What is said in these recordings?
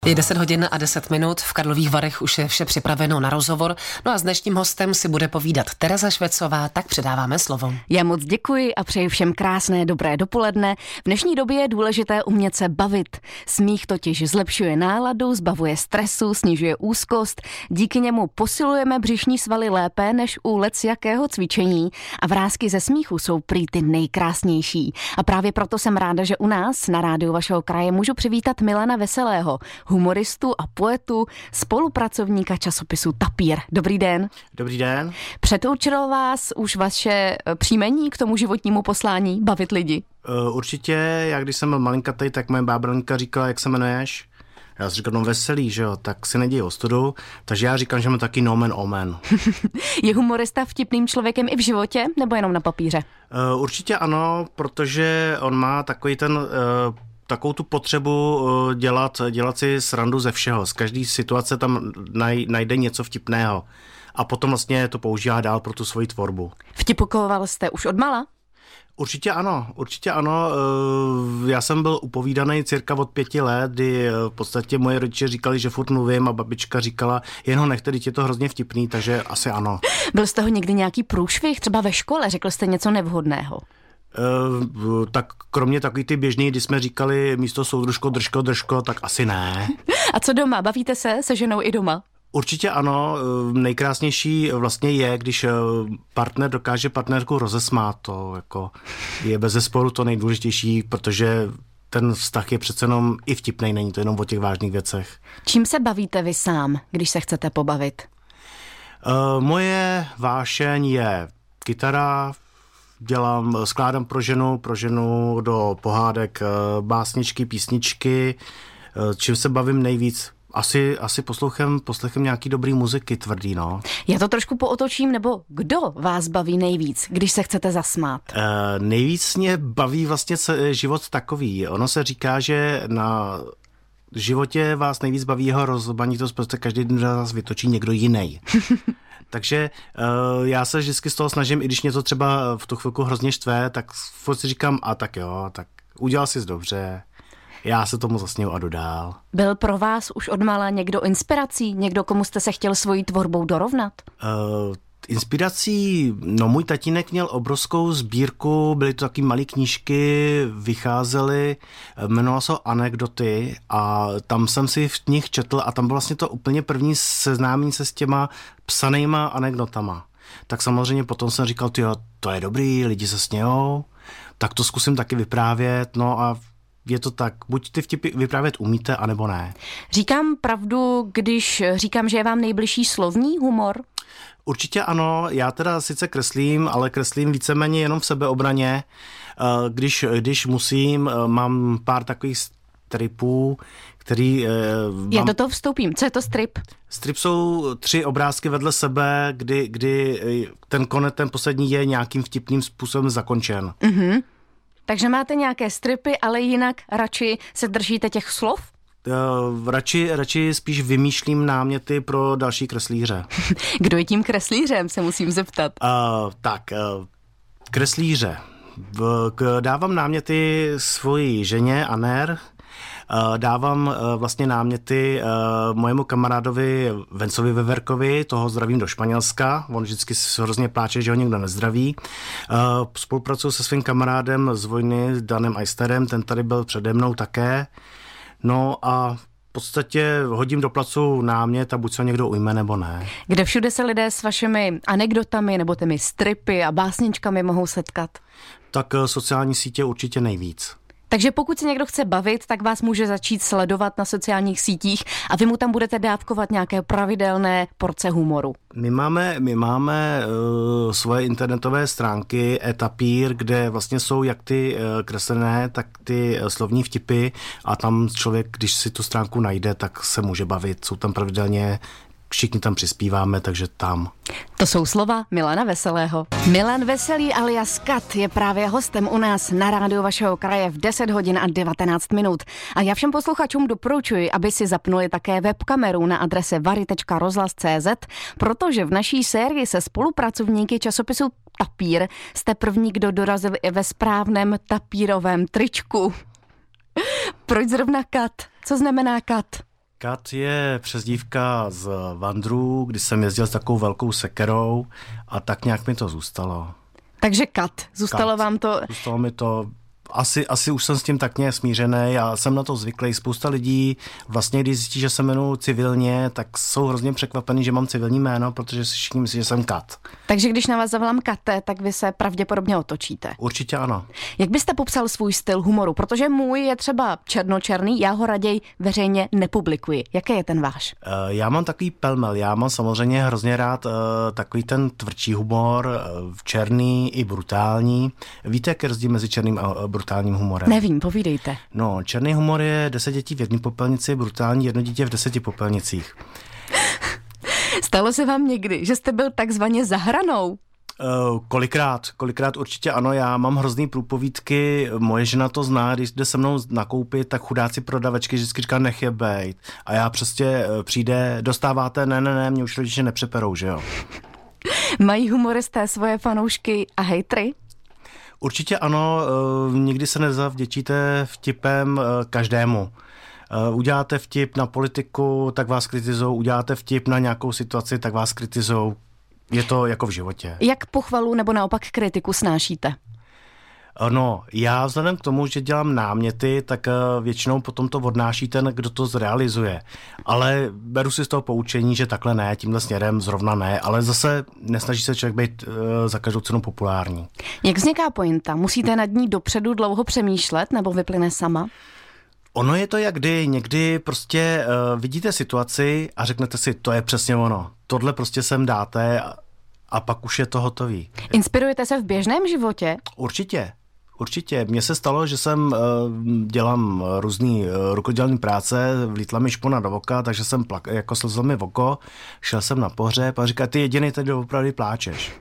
Je 10 hodin a 10 minut, v Karlových Varech už je vše připraveno na rozhovor, no a s dnešním hostem si bude povídat Tereza Švecová, tak předáváme slovo. Já moc děkuji a přeji všem krásné dobré dopoledne. V dnešní době je důležité umět se bavit. Smích totiž zlepšuje náladu, zbavuje stresu, snižuje úzkost, díky němu posilujeme břišní svaly lépe než u lecjakého cvičení a vrásky ze smíchu jsou prý ty nejkrásnější. A právě proto jsem ráda, že u nás na rádiu vašeho kraje můžu přivítat Milana Veselého, humoristu a poetu, spolupracovníka časopisu Tapír. Dobrý den. Dobrý den. Předurčilo vás už vaše příjmení k tomu životnímu poslání bavit lidi? Určitě, já když jsem byl malinkatej, tak moje bábranka říkala, jak se jmenuješ? Já si říkal, no Veselý, že jo, tak si neděj ostudu, takže já říkám, že mám taky nomen omen. Je humorista vtipným člověkem i v životě, nebo jenom na papíře? Určitě ano, protože on má takovou tu potřebu dělat si srandu ze všeho. Z každé situace tam najde něco vtipného a potom vlastně to používá dál pro tu svoji tvorbu. Vtipokoval jste už odmala? Určitě ano. Já jsem byl upovídaný cirka od 5 let, kdy v podstatě moje rodiče říkali, že furt mluvím a babička říkala, jen ho nechte, teď je to hrozně vtipný, takže asi ano. Byl z toho někdy nějaký průšvih, třeba ve škole, řekl jste něco nevhodného? Tak kromě takový ty běžný, kdy jsme říkali místo soudružko, držko, tak asi ne. A co doma? Bavíte se ženou i doma? Určitě ano, nejkrásnější vlastně je, když partner dokáže partnerku rozesmát, to jako je bezesporu to nejdůležitější, protože ten vztah je přece jenom i vtipnej, není to jenom o těch vážných věcech. Čím se bavíte vy sám, když se chcete pobavit? Moje vášeň je kytara, skládám pro ženu do pohádek básničky, písničky, čím se bavím nejvíc. Asi poslechem nějaký dobrý muziky tvrdý, no. Já to trošku pootočím, nebo kdo vás baví nejvíc, když se chcete zasmát? Nejvíc mě baví vlastně život takový. Ono se říká, že na životě vás nejvíc baví jeho rozmanitost, protože každý den vás vytočí někdo jiný. Takže já se vždycky z toho snažím, i když mě to třeba v tu chvilku hrozně štve, tak si říkám, a tak jo, tak udělal jsi dobře. Já se tomu zasněju a dodál. Byl pro vás už odmala někdo inspirací? Někdo, komu jste se chtěl svojí tvorbou dorovnat? Inspirací, no můj tatínek měl obrovskou sbírku, byly to taky malé knížky, vycházely, jmenovalo se Anekdoty a tam jsem si v nich četl a tam bylo vlastně to úplně první seznámení se s těma psanýma anekdotama. Tak samozřejmě potom jsem říkal, tyjo, to je dobrý, lidi se smějou, tak to zkusím taky vyprávět, no a je to tak, buď ty vtipy vyprávět umíte, anebo ne. Říkám pravdu, když říkám, že je vám nejbližší slovní humor? Určitě ano, já teda sice kreslím, ale kreslím víceméně jenom v sebeobraně. Když musím, mám pár takových stripů, který... Já do toho vstoupím. Co je to strip? Strip jsou 3 obrázky vedle sebe, kdy ten poslední je nějakým vtipným způsobem zakončen. Mhm. Takže máte nějaké stripy, ale jinak radši se držíte těch slov? Radši spíš vymýšlím náměty pro další kreslíře. Kdo je tím kreslířem, se musím zeptat. Kreslíře. Dávám náměty svojí ženě Aner, dávám vlastně náměty mojemu kamarádovi Vencovi Veverkovi, toho zdravím do Španělska, on vždycky hrozně pláče, že ho někdo nezdraví. Spolupracuji se svým kamarádem z vojny, Danem Eisterem, ten tady byl přede mnou také. No a v podstatě hodím do placu námět a buď se někdo ujme, nebo ne. Kde všude se lidé s vašimi anekdotami nebo těmi stripy a básničkami mohou setkat? Tak sociální sítě určitě nejvíc. Takže pokud se někdo chce bavit, tak vás může začít sledovat na sociálních sítích a vy mu tam budete dávkovat nějaké pravidelné porce humoru. My máme svoje internetové stránky Tapír, kde vlastně jsou jak ty kreslené, tak ty slovní vtipy a tam člověk, když si tu stránku najde, tak se může bavit. Jsou tam pravidelně, všichni tam přispíváme, takže tam. To jsou slova Milana Veselého. Milan Veselý alias Kat je právě hostem u nás na rádiu vašeho kraje v 10 hodin a 19 minut. A já všem posluchačům doporučuji, aby si zapnuli také webkameru na adrese vary.rozhlas.cz, protože v naší sérii se spolupracovníky časopisu Tapír jste první, kdo dorazil i ve správném tapírovém tričku. Proč zrovna Kat? Co znamená Kat? Kat je přezdívka z Vandrů, kdy jsem jezdil s takovou velkou sekerou a tak nějak mi to zůstalo. Takže Kat. Zůstalo vám to? Zůstalo mi to. Asi už jsem s tím tak nějak smířený, já jsem na to zvyklý. Spousta lidí vlastně, když zjistí, že se jmenuji civilně, tak jsou hrozně překvapený, že mám civilní jméno, protože si všichni myslí, že jsem Kat. Takže když na vás zavolám Kate, tak vy se pravděpodobně otočíte. Určitě ano. Jak byste popsal svůj styl humoru? Protože můj je třeba černočerný, já ho raději veřejně nepublikuji. Jaký je ten váš? Já mám takový pelmel, já mám samozřejmě hrozně rád takový ten tvrdší humor, černý i brutální. Víte, jak je rozdíl mezi černým a brutálním humorem? Nevím, povídejte. No, černý humor je 10 dětí v jedné popelnici, brutální 1 dítě v 10 popelnicích. Stalo se vám někdy, že jste byl takzvaně za hranou? Kolikrát určitě ano, já mám hrozný průpovídky, moje žena to zná, když jde se mnou nakoupit, tak chudáci prodavačky vždycky říká nech je bejt. A já prostě přijde, dostáváte, ne, mě už rodiče nepřeperou, že jo. Mají humoristé svoje fanoušky a hejtry? Určitě ano, nikdy se nezavděčíte vtipem každému. Uděláte vtip na politiku, tak vás kritizujou, uděláte vtip na nějakou situaci, tak vás kritizujou. Je to jako v životě. Jak pochvalu nebo naopak kritiku snášíte? No, já vzhledem k tomu, že dělám náměty, tak většinou potom to odnáší ten, kdo to zrealizuje. Ale beru si z toho poučení, že takhle ne, tímhle směrem zrovna ne, ale zase nesnaží se člověk být za každou cenu populární. Jak vzniká pointa? Musíte nad ní dopředu dlouho přemýšlet nebo vyplyne sama? Ono je to jak kdy, někdy prostě vidíte situaci a řeknete si, to je přesně ono. Tohle prostě sem dáte a pak už je to hotový. Inspirujete se v běžném životě? Určitě. Mně se stalo, že dělám různý rukodělní práce, vlítla mi špona do oka, takže jsem jako slzlo mi v oko, šel jsem na pohřeb a říká, ty jediný tady opravdu pláčeš.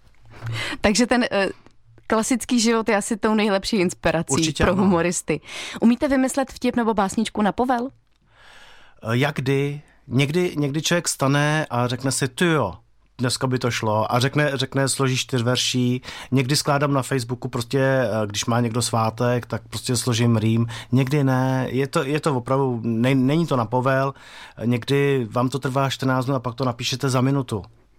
Takže ten klasický život je asi tou nejlepší inspirací určitě pro ano. humoristy. Umíte vymyslet vtip nebo básničku na povel? Jak kdy? Někdy člověk stane a řekne si, ty jo, dneska by to šlo a řekne složí 4 verší. Někdy skládám na Facebooku prostě, když má někdo svátek, tak prostě složím rým. Někdy ne, je to opravdu, není to na povel. Někdy vám to trvá 14 minut a pak to napíšete za minutu.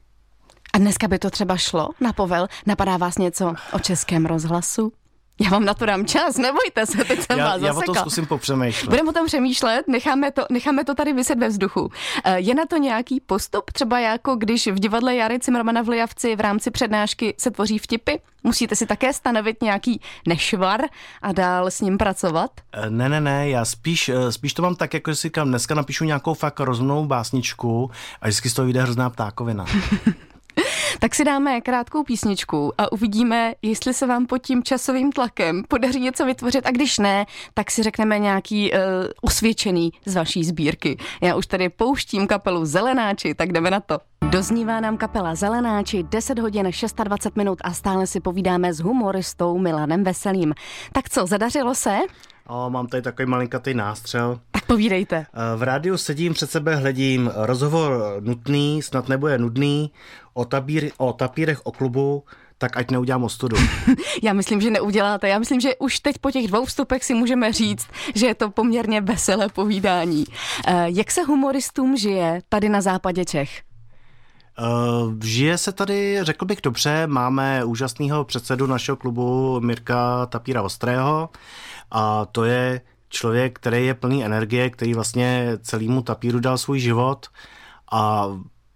A dneska by to třeba šlo na povel? Napadá vás něco o Českém rozhlasu? Já vám na to dám čas, nebojte se, teď jsem vás zasekla. Já o tom zkusím popřemýšlet. Budeme o tom přemýšlet, necháme to tady viset ve vzduchu. Je na to nějaký postup? Třeba jako když v divadle Jary Cimrmana v Lijavci v rámci přednášky se tvoří vtipy? Musíte si také stanovit nějaký nešvar a dál s ním pracovat? Ne, já spíš to mám tak, jako si říkám, dneska napíšu nějakou fakt rozumnou básničku a vždycky z toho vyjde hrozná ptákovina. Tak si dáme krátkou písničku a uvidíme, jestli se vám pod tím časovým tlakem podaří něco vytvořit a když ne, tak si řekneme nějaký osvědčený z vaší sbírky. Já už tady pouštím kapelu Zelenáči, tak jdeme na to. Doznívá nám kapela Zelenáči, 10 hodin 26 minut a stále si povídáme s humoristou Milanem Veselým. Tak co, zadařilo se? Mám tady takový malinkatý nástřel. Tak povídejte. V rádiu sedím, před sebe hledím, rozhovor nutný, snad nebude nudný, o tapírech, o klubu, tak ať neudělám ostudu. Já myslím, že neuděláte. Já myslím, že už teď po těch 2 vstupech si můžeme říct, že je to poměrně veselé povídání. Jak se humoristům žije tady na západě Čech? Žije se tady, řekl bych dobře, máme úžasného předsedu našeho klubu Mirka Tapíra Ostrého a to je člověk, který je plný energie, který vlastně celému tapíru dal svůj život a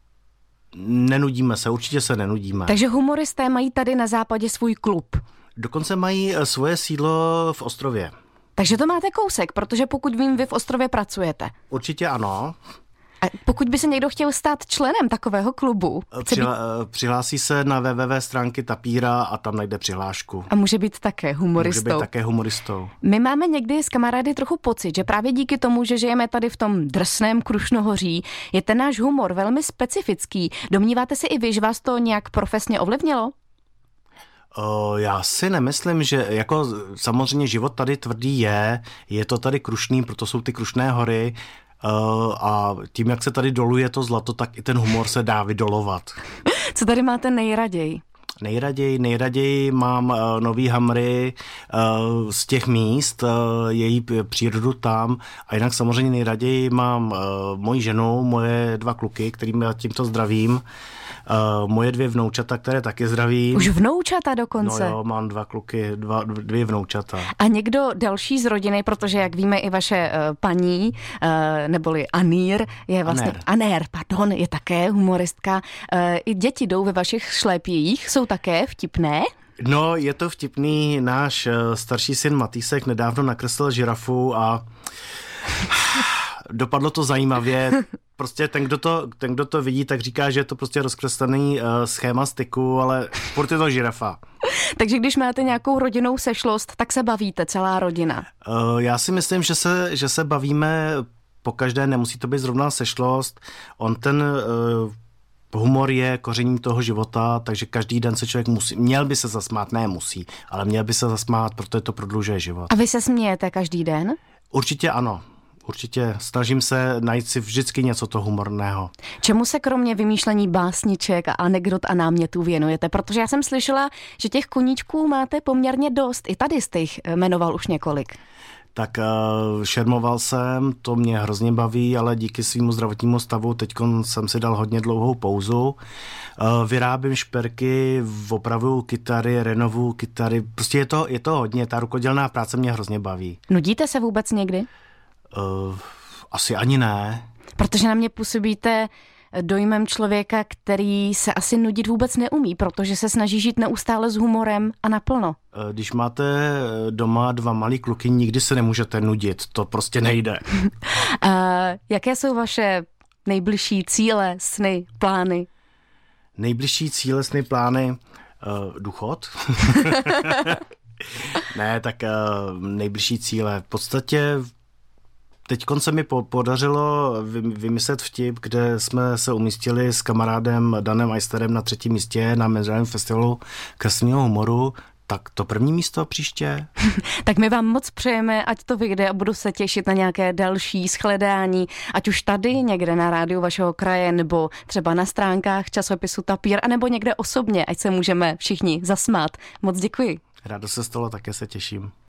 nenudíme se, určitě se nenudíme. Takže humoristé mají tady na západě svůj klub. Dokonce mají svoje sídlo v Ostrově. Takže to máte kousek, protože pokud vím, vy v Ostrově pracujete. Určitě ano. A pokud by se někdo chtěl stát členem takového klubu? Přihlásí se na www.stránky Tapíra a tam najde přihlášku. A může být také humoristou. My máme někdy s kamarády trochu pocit, že právě díky tomu, že žijeme tady v tom drsném Krušnohoří, je ten náš humor velmi specifický. Domníváte si i vy, že vás to nějak profesně ovlivnilo? Já si nemyslím, že jako samozřejmě život tady tvrdý je to tady krušný, proto jsou ty Krušné hory, a tím, jak se tady doluje to zlato, tak i ten humor se dá vydolovat. Co tady máte nejraději? Nejraději mám nový Hamry z těch míst, její přírodu tam a jinak samozřejmě nejraději mám moji ženu, moje 2 kluky, kterým já tímto zdravím, moje 2 vnoučata, které taky zdravím. Už vnoučata dokonce? No jo, mám 2 kluky, 2 vnoučata. A někdo další z rodiny, protože jak víme i vaše paní, neboli Anér, je vlastně Anér, je také humoristka. I děti jdou ve vašich šlépějích, jsou také vtipné? No, je to vtipný, náš starší syn Matýsek nedávno nakreslil žirafu a dopadlo to zajímavě. Prostě ten, kdo to vidí, tak říká, že je to prostě rozkreslený schéma styku, ale furt je to žirafa. Takže když máte nějakou rodinnou sešlost, tak se bavíte, celá rodina? Já si myslím, že se bavíme pokaždé, nemusí to být zrovna sešlost. On ten humor je kořením toho života, takže každý den se člověk měl by se zasmát, ne musí, ale měl by se zasmát, protože to prodlužuje život. A vy se smějete každý den? Určitě ano. Určitě snažím se najít si vždycky něco toho humorného. Čemu se kromě vymýšlení básniček a anekdot a námětů věnujete? Protože já jsem slyšela, že těch koníčků máte poměrně dost. I tady jste jich jmenoval už několik. Tak šermoval jsem, to mě hrozně baví, ale díky svému zdravotnímu stavu teď jsem si dal hodně dlouhou pauzu. Vyrábím šperky, opravuju kytary, renovuju kytary. Prostě je to hodně, ta rukodělná práce mě hrozně baví. Nudíte se vůbec někdy? Asi ani ne. Protože na mě působíte dojmem člověka, který se asi nudit vůbec neumí, protože se snaží žít neustále s humorem a naplno. Když máte doma 2 malý kluky, nikdy se nemůžete nudit, to prostě nejde. A jaké jsou vaše nejbližší cíle, sny, plány? Nejbližší cíle, sny, plány? Důchod? Ne, tak nejbližší cíle. V podstatě teďkon se mi podařilo vymyslet vtip, kde jsme se umístili s kamarádem Danem Eisterem na 3. místě na Mezinárodním festivalu kreslního humoru. Tak to 1. místo příště. Tak my vám moc přejeme, ať to vyjde a budu se těšit na nějaké další shledání, ať už tady někde na rádiu vašeho kraje, nebo třeba na stránkách časopisu Tapír, anebo někde osobně, ať se můžeme všichni zasmát. Moc děkuji. Rádo se stalo, také se těším.